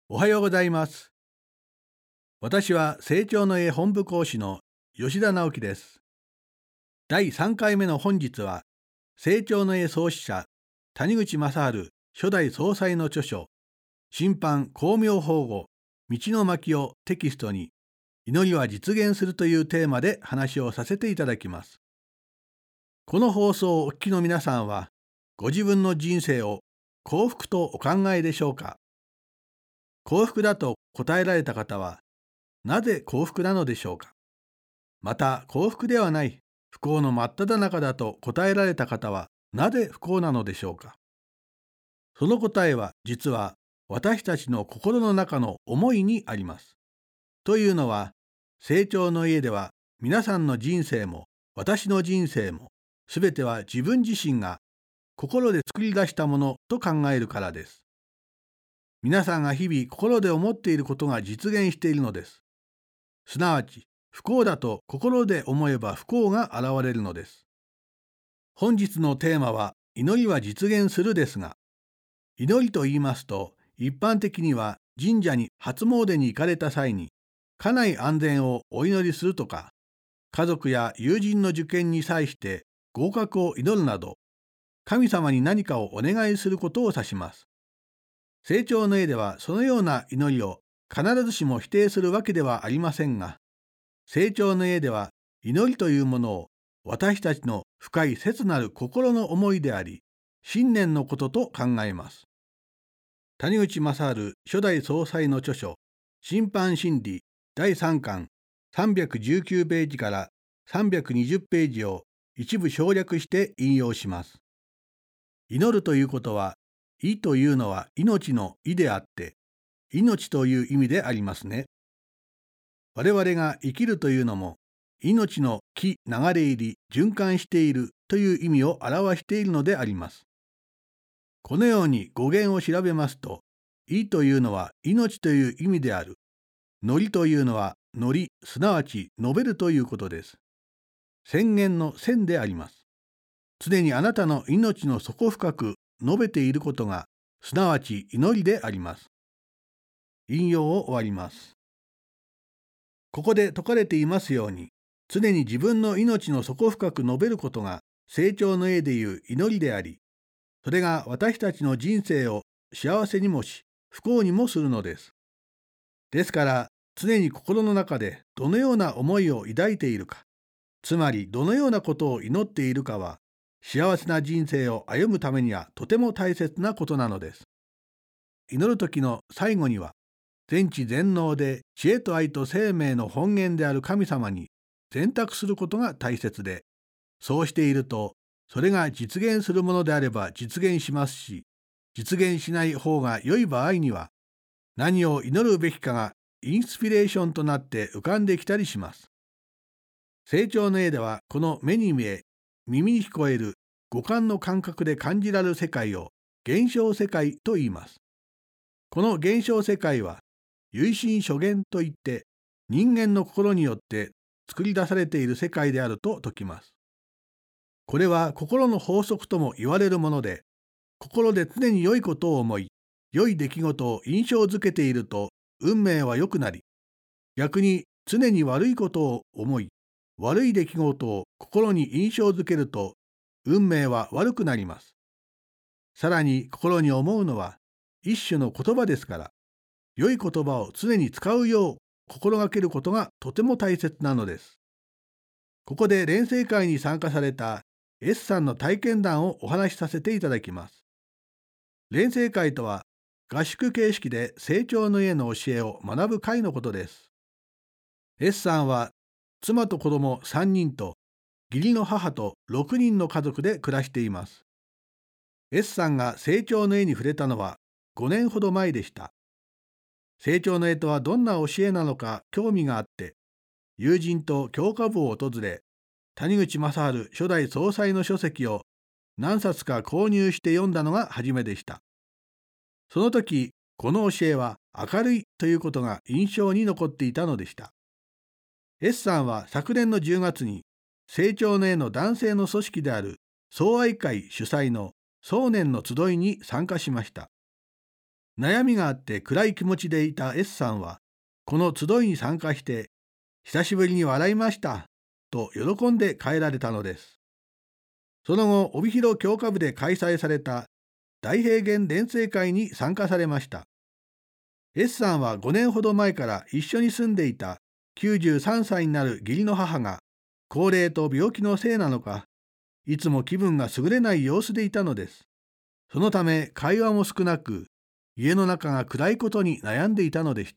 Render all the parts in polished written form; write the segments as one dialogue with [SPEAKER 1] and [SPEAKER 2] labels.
[SPEAKER 1] おはようございます。私は成長の絵本部講師の吉田直樹です。第3回目の本日は、成長の絵創始者谷口正治初代総裁の著書、新版光明法語道の巻をテキストに、祈りは実現するというテーマで話をさせていただきます。この放送をお聞きの皆さんは、ご自分の人生を幸福とお考えでしょうか。幸福だと答えられた方は、なぜ幸福なのでしょうか。また、幸福ではない不幸の真っ只中だと答えられた方は、なぜ不幸なのでしょうか。その答えは実は私たちの心の中の思いにあります。というのは、成長の家では皆さんの人生も私の人生もすべては自分自身が心で作り出したものと考えるからです。皆さんが日々心で思っていることが実現しているのです。すなわち、不幸だと心で思えば不幸が現れるのです。本日のテーマは、祈りは実現するですが、祈りと言いますと、一般的には神社に初詣に行かれた際に、家内安全をお祈りするとか、家族や友人の受験に際して合格を祈るなど、神様に何かをお願いすることを指します。成長の絵ではそのような祈りを必ずしも否定するわけではありませんが、成長の絵では祈りというものを私たちの深い切なる心の思いであり、信念のことと考えます。谷口正治初代総裁の著書、新版真理第3巻319ページから320ページを一部省略して引用します。祈るということは、意というのは命の意であって、命という意味でありますね。我々が生きるというのも、命の気流れ入り循環しているという意味を表しているのであります。このように語源を調べますと、意というのは命という意味である。のりというのはのり、すなわち述べるということです。宣言の宣であります。常にあなたの命の底深く述べていることが、すなわち祈りであります。引用を終わります。ここで説かれていますように、常に自分の命の底深く述べることが成長の絵でいう祈りであり、それが私たちの人生を幸せにもし、不幸にもするのです。ですから、常に心の中でどのような思いを抱いているか、つまりどのようなことを祈っているかは、幸せな人生を歩むためにはとても大切なことなのです。祈る時の最後には、全知全能で知恵と愛と生命の本源である神様に全託することが大切で、そうしていると、それが実現するものであれば実現しますし、実現しない方が良い場合には、何を祈るべきかがインスピレーションとなって浮かんできたりします。成長の絵では、この目に見え、耳に聞こえる五感の感覚で感じられる世界を現象世界と言います。この現象世界は、唯心所現といって、人間の心によって作り出されている世界であると説きます。これは心の法則とも言われるもので、心で常に良いことを思い、良い出来事を印象づけていると運命は良くなり、逆に常に悪いことを思い、悪い出来事を心に印象づけると運命は悪くなります。さらに心に思うのは一種の言葉ですから、良い言葉を常に使うよう心がけることがとても大切なのです。ここで錬成会に参加された S さんの体験談をお話しさせていただきます。錬成会とは、合宿形式で成長の家の教えを学ぶ会のことです。S さんは妻と子供3人と義理の母と6人の家族で暮らしています。S さんが成長の絵に触れたのは5年ほど前でした。成長の絵とはどんな教えなのか興味があって、友人と教科部を訪れ、谷口正治初代総裁の書籍を何冊か購入して読んだのが初めでした。その時、この教えは明るいということが印象に残っていたのでした。S さんは昨年の10月に成長の絵の男性の組織である総愛会主催の壮年の集いに参加しました。 悩みがあって暗い気持ちでいた S さんは、この集いに参加して、久しぶりに笑いました、と喜んで帰られたのです。その後、帯広教科部で開催された大平原錬成会に参加されました。S さんは5年ほど前から一緒に住んでいた93歳になる義理の母が、高齢と病気のせいなのか、いつも気分が優れない様子でいたのです。そのため会話も少なく、家の中が暗いことに悩んでいたのでした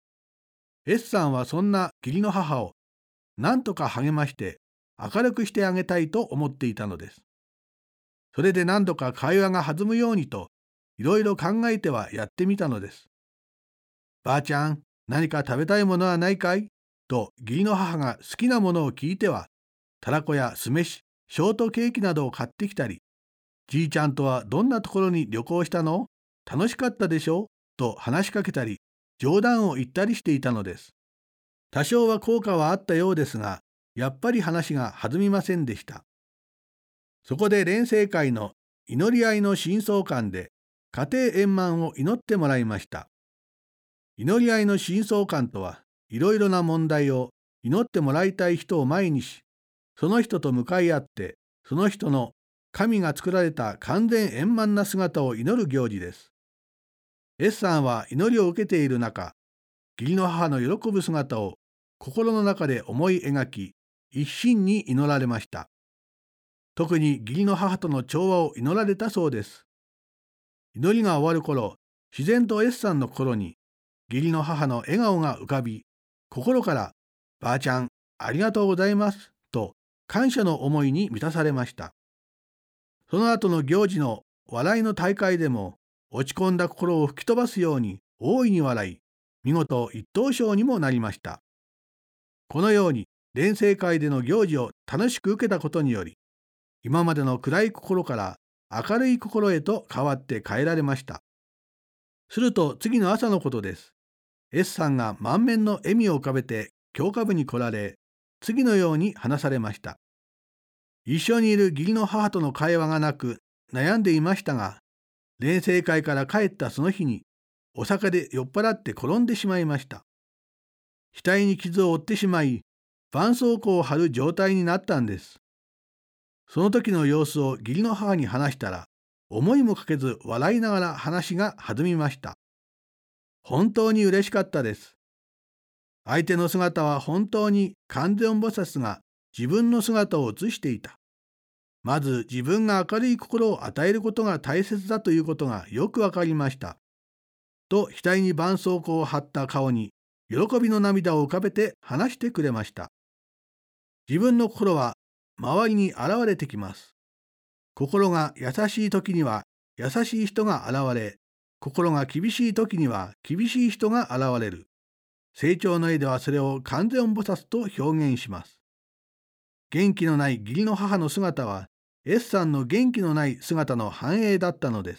[SPEAKER 1] 。S さんはそんな義理の母を何とか励まして明るくしてあげたいと思っていたのです。それで何度か会話が弾むようにといろいろ考えてはやってみたのです。ばあちゃん、何か食べたいものはないかいと義理の母が好きなものを聞いては、たらこや酢飯、ショートケーキなどを買ってきたり、じいちゃんとはどんなところに旅行したの？楽しかったでしょ？と話しかけたり、冗談を言ったりしていたのです。多少は効果はあったようですが、やっぱり話が弾みませんでした。そこで錬成会の祈り合いの真相館で家庭円満を祈ってもらいました。祈り合いの真相館とは、いろいろな問題を祈ってもらいたい人を前にし、その人と向かい合って、その人の神が作られた完全円満な姿を祈る行事です。S さんは祈りを受けている中、義理の母の喜ぶ姿を心の中で思い描き、一心に祈られました。特に義理の母との調和を祈られたそうです。祈りが終わる頃、自然と S さんの心に義理の母の笑顔が浮かび、心からばあちゃんありがとうございますと感謝の思いに満たされました。その後の行事の笑いの大会でも、落ち込んだ心を吹き飛ばすように大いに笑い、見事一等賞にもなりました。このように錬成会での行事を楽しく受けたことにより、今までの暗い心から明るい心へと変わって帰られました。すると次の朝のことです。S さんが満面の笑みを浮かべて教科部に来られ、次のように話されました。一緒にいる義理の母との会話がなく悩んでいましたが、錬成会から帰ったその日にお酒で酔っ払って転んでしまいました。額に傷を負ってしまい、絆創膏を貼る状態になったんです。その時の様子を義理の母に話したら、思いもかけず笑いながら話が弾みました。本当に嬉しかったです。相手の姿は本当に観世音菩薩が自分の姿を映していた。まず自分が明るい心を与えることが大切だということがよくわかりました。と額に絆創膏を貼った顔に喜びの涙を浮かべて話してくれました。自分の心は周りに現れてきます。心が優しい時には優しい人が現れ、心が厳しい時には厳しい人が現れる。成長の絵ではそれを観世音菩薩と表現します。元気のない義理の母の姿は S さんの元気のない姿の反映だったのです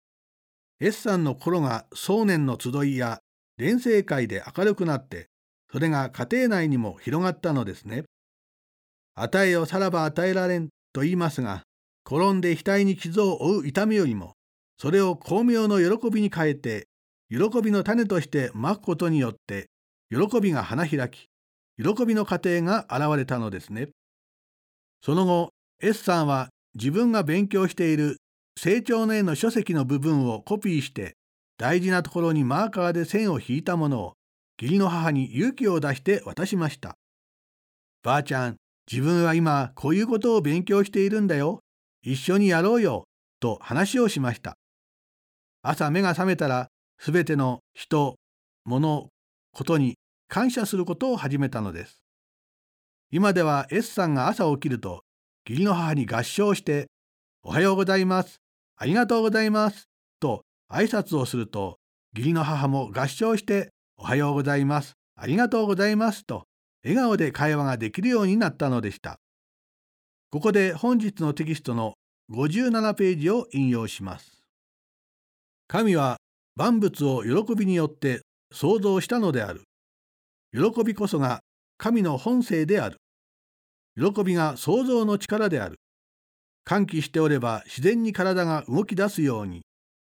[SPEAKER 1] 。S さんの心が壮年の集いや錬成会で明るくなって、それが家庭内にも広がったのですね。与えよさらば与えられんと言いますが、転んで額に傷を負う痛みよりも、それを巧妙の喜びに変えて、喜びの種としてまくことによって、喜びが花開き、喜びの過程が現れたのですね。その後、S さんは自分が勉強している成長の絵の書籍の部分をコピーして、大事なところにマーカーで線を引いたものを義理の母に勇気を出して渡しました。ばあちゃん、自分は今こういうことを勉強しているんだよ。一緒にやろうよ。と話をしました。朝目が覚めたら、すべての人、物、ことに感謝することを始めたのです。今では S さんが朝起きると、義理の母に合掌して、おはようございます。ありがとうございます。と挨拶をすると、義理の母も合掌して、おはようございます。ありがとうございます。と笑顔で会話ができるようになったのでした。ここで本日のテキストの57ページを引用します。神は万物を喜びによって創造したのである。喜びこそが神の本性である。喜びが創造の力である。歓喜しておれば自然に体が動き出すように、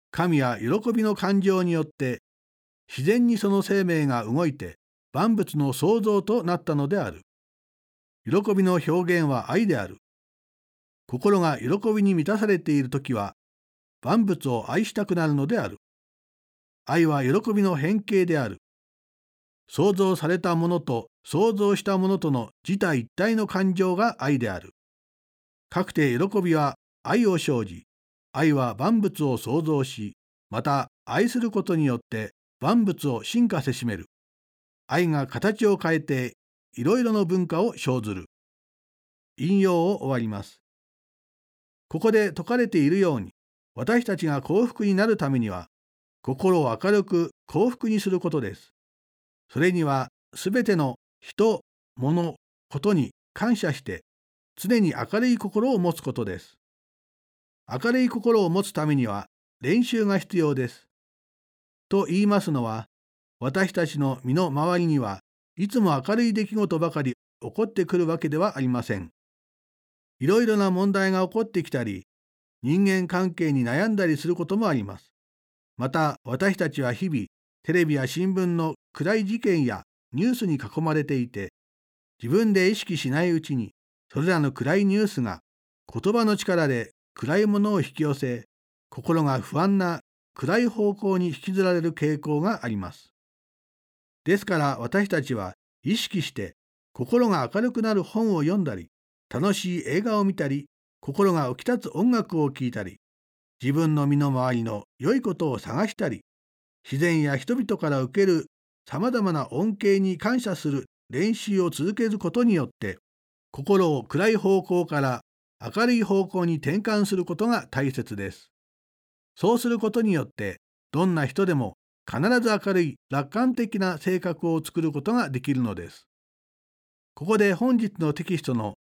[SPEAKER 1] 神は喜びの感情によって自然にその生命が動いて万物の創造となったのである。喜びの表現は愛である。心が喜びに満たされているときは万物を愛したくなるのである。愛は喜びの変形である。創造されたものと創造したものとの自体一体の感情が愛である。かくて喜びは愛を生じ、愛は万物を創造し、また愛することによって万物を進化せしめる。愛が形を変えていろいろの文化を生ずる。引用を終わります。ここで説かれているように、私たちが幸福になるためには、心を明るく幸福にすることです。それには、すべての人、物、ことに感謝して、常に明るい心を持つことです。明るい心を持つためには、練習が必要です。と言いますのは、私たちの身の回りにはいつも明るい出来事ばかり起こってくるわけではありません。いろいろな問題が起こってきたり、人間関係に悩んだりすることもあります。また、私たちは日々、テレビや新聞の暗い事件やニュースに囲まれていて、自分で意識しないうちに、それらの暗いニュースが言葉の力で暗いものを引き寄せ、心が不安な暗い方向に引きずられる傾向があります。ですから私たちは意識して心が明るくなる本を読んだり、楽しい映画を見たり、心が浮き立つ音楽を聴いたり、自分の身の回りの良いことを探したり、自然や人々から受けるさまざまな恩恵に感謝する練習を続けることによって、心を暗い方向から明るい方向に転換することが大切です。そうすることによって、どんな人でも必ず明るい楽観的な性格を作ることができるのです。ここで本日のテキストの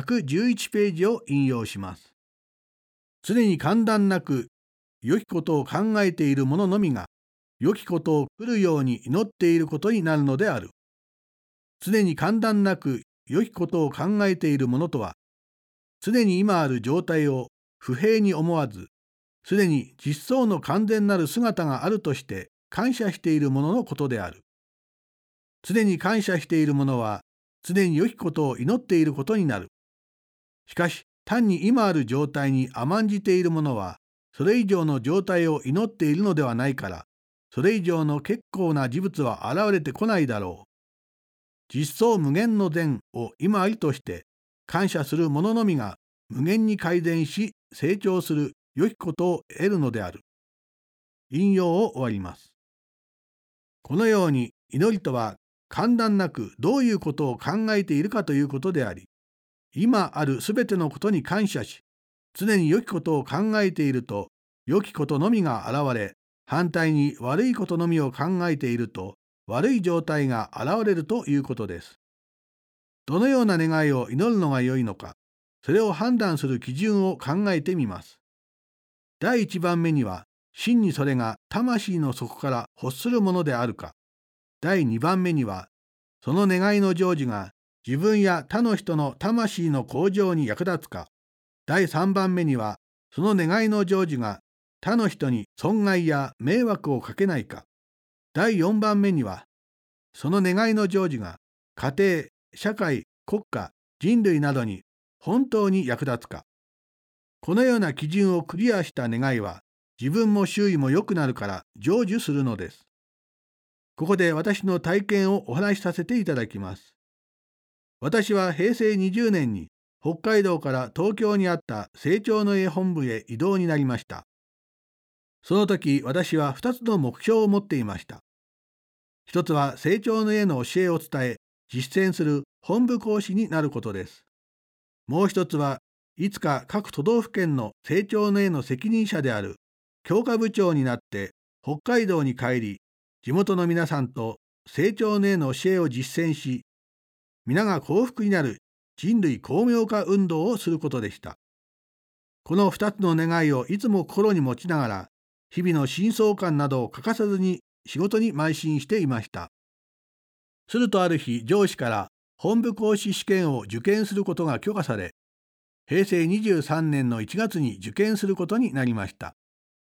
[SPEAKER 1] 111ページを引用します。常に間断なく良きことを考えている者のみが良きことを来るように祈っていることになるのである。常に間断なく良きことを考えている者とは、常に今ある状態を不平に思わず、すでに実相の完全なる姿があるとして感謝している者のことである。常に感謝している者は、常に良きことを祈っていることになる。しかし、単に今ある状態に甘んじている者は、それ以上の状態を祈っているのではないから、それ以上の結構な事物は現れてこないだろう。実相無限の善を今ありとして感謝する者のみが無限に改善し成長する良きことを得るのである。引用を終わります。このように祈りとは間断なくどういうことを考えているかということであり、今あるすべてのことに感謝し、常に良きことを考えていると良きことのみが現れ、反対に悪いことのみを考えていると悪い状態が現れるということです。どのような願いを祈るのが良いのか、それを判断する基準を考えてみます。第一番目には、真にそれが魂の底から欲するものであるか。第二番目には、その願いの成就が自分や他の人の魂の向上に役立つか。第三番目には、その願いの成就が他の人に損害や迷惑をかけないか。第4番目には、その願いの成就が家庭、社会、国家、人類などに本当に役立つか。このような基準をクリアした願いは、自分も周囲も良くなるから成就するのです。ここで私の体験をお話しさせていただきます。私は平成20年に北海道から東京にあった成長の絵本部へ異動になりました。その時、私は2つの目標を持っていました。一つは成長の絵の教えを伝え、実践する本部講師になることです。もう一つはいつか各都道府県の成長の絵の責任者である教科部長になって北海道に帰り、地元の皆さんと成長の絵の教えを実践し、皆が幸福になる人類光明化運動をすることでした。この2つの願いをいつも心に持ちながら、日々の深層感などを欠かさずに仕事に邁進していました。するとある日、上司から本部講師試験を受験することが許可され、平成23年の1月に受験することになりました。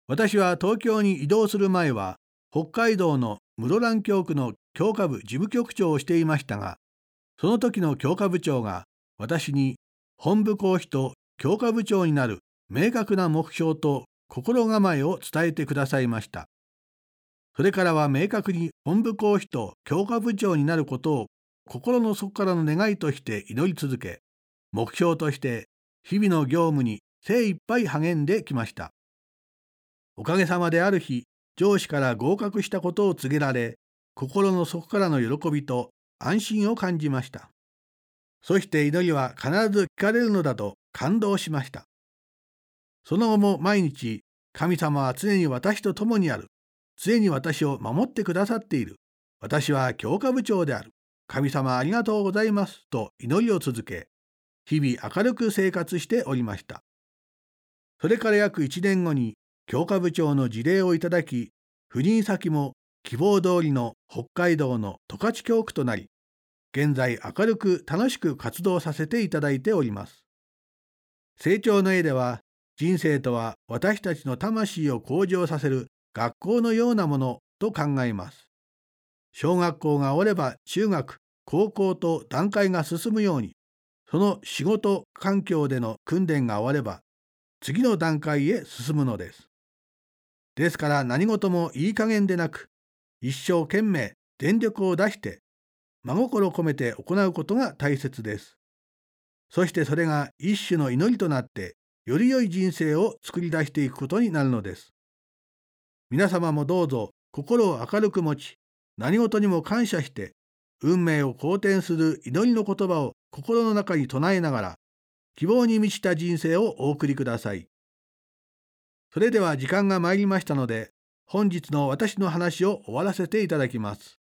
[SPEAKER 1] 私は東京に移動する前は、北海道の室蘭教区の教科部事務局長をしていましたが、その時の教科部長が私に本部講師と教科部長になる明確な目標と心構えを伝えてくださいました。それからは明確に本部講師と教科部長になることを心の底からの願いとして祈り続け、目標として日々の業務に精一杯励んできました。おかげさまである日、上司から合格したことを告げられ、心の底からの喜びと安心を感じました。そして祈りは必ず聞かれるのだと感動しました。その後も毎日、神様は常に私と共にある。常に私を守ってくださっている。私は教科部長である。神様ありがとうございます。と祈りを続け、日々明るく生活しておりました。それから約1年後に、教科部長の辞令をいただき、赴任先も希望通りの北海道の十勝教区となり、現在明るく楽しく活動させていただいております。成長の絵では、人生とは私たちの魂を向上させる学校のようなものと考えます。小学校が終われば中学、高校と段階が進むように、その仕事環境での訓練が終われば、次の段階へ進むのです。ですから何事もいい加減でなく、一生懸命全力を出して真心込めて行うことが大切です。そしてそれが一種の祈りとなって、より良い人生を作り出していくことになるのです。皆様もどうぞ心を明るく持ち、何事にも感謝して、運命を好転する祈りの言葉を心の中に唱えながら、希望に満ちた人生をお送りください。それでは時間が参りましたので、本日の私の話を終わらせていただきます。